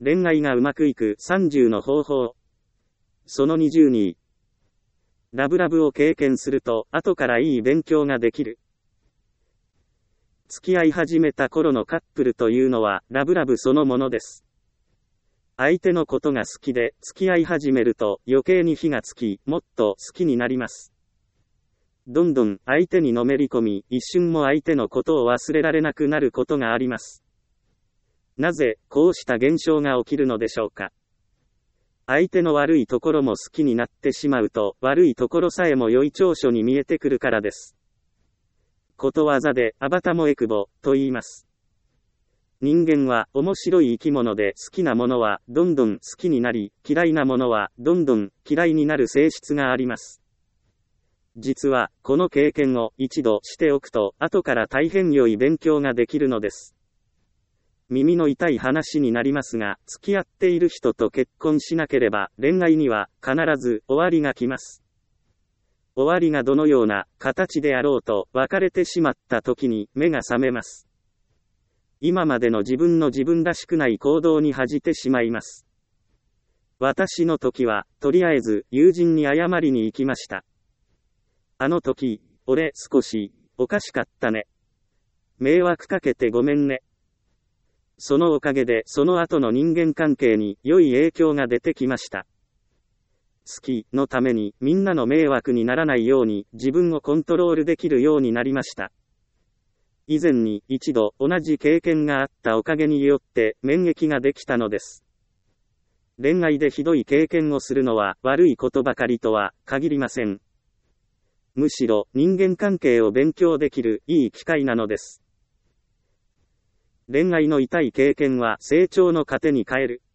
恋愛がうまくいく30の方法。その20に、ラブラブを経験すると、後からいい勉強ができる。付き合い始めた頃のカップルというのは、ラブラブそのものです。相手のことが好きで、付き合い始めると、余計に火がつき、もっと好きになります。どんどん相手にのめり込み、一瞬も相手のことを忘れられなくなることがあります。なぜ、こうした現象が起きるのでしょうか。相手の悪いところも好きになってしまうと、悪いところさえも良い長所に見えてくるからです。ことわざで、アバタモエクボ、と言います。人間は面白い生き物で好きなものはどんどん好きになり、嫌いなものはどんどん嫌いになる性質があります。実は、この経験を一度しておくと、後から大変良い勉強ができるのです。耳の痛い話になりますが、付き合っている人と結婚しなければ、恋愛には必ず終わりが来ます。終わりがどのような形であろうと、別れてしまった時に目が覚めます。今までの自分らしくない行動に恥じてしまいます。私の時は、とりあえず友人に謝りに行きました。あの時、俺少しおかしかったね。迷惑かけてごめんね。そのおかげでその後の人間関係に良い影響が出てきました。好きのためにみんなの迷惑にならないように自分をコントロールできるようになりました。以前に一度同じ経験があったおかげによって免疫ができたのです。恋愛でひどい経験をするのは悪いことばかりとは限りません。むしろ人間関係を勉強できるいい機会なのです。恋愛の痛い経験は成長の糧に変える。